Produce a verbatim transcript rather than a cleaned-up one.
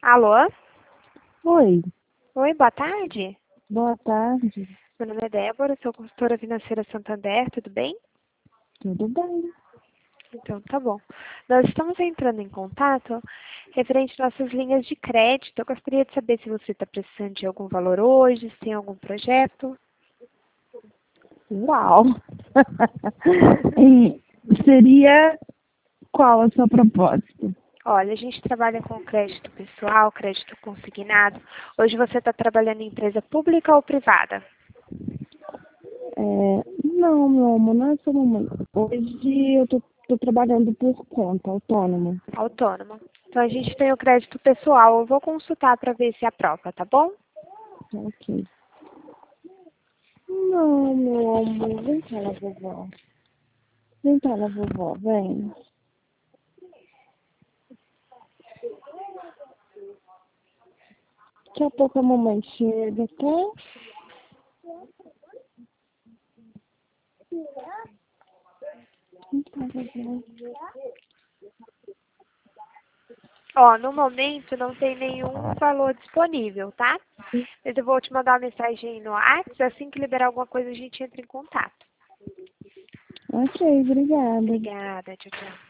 Alô? Oi, Oi, boa tarde. boa tarde. Meu nome é Débora, sou consultora financeira Santander, tudo bem? Tudo bem? Então, tá bom. Nós estamos entrando em contato referente às nossas linhas de crédito. Eu gostaria de saber se você está precisando de algum valor hoje, se tem algum projeto. Uau! E seria qual a sua proposta? Olha, a gente trabalha com crédito pessoal, crédito consignado. Hoje você está trabalhando em empresa pública ou privada? É, não, meu amor, não é só mamãe. Hoje eu tô, tô trabalhando por conta, autônoma. Autônoma. Então, a gente tem o crédito pessoal. Eu vou consultar para ver se aprova, tá bom? Ok. Não, meu amor, vem cá na vovó. Vem cá na vovó, vem. Daqui a pouco a mamãe chega, tá? Vem cá, vovó. Ó, no momento não tem nenhum valor disponível, tá? Mas eu vou te mandar uma mensagem aí no WhatsApp, assim que liberar alguma coisa a gente entra em contato. Ok, obrigada. Obrigada, tchau, tchau.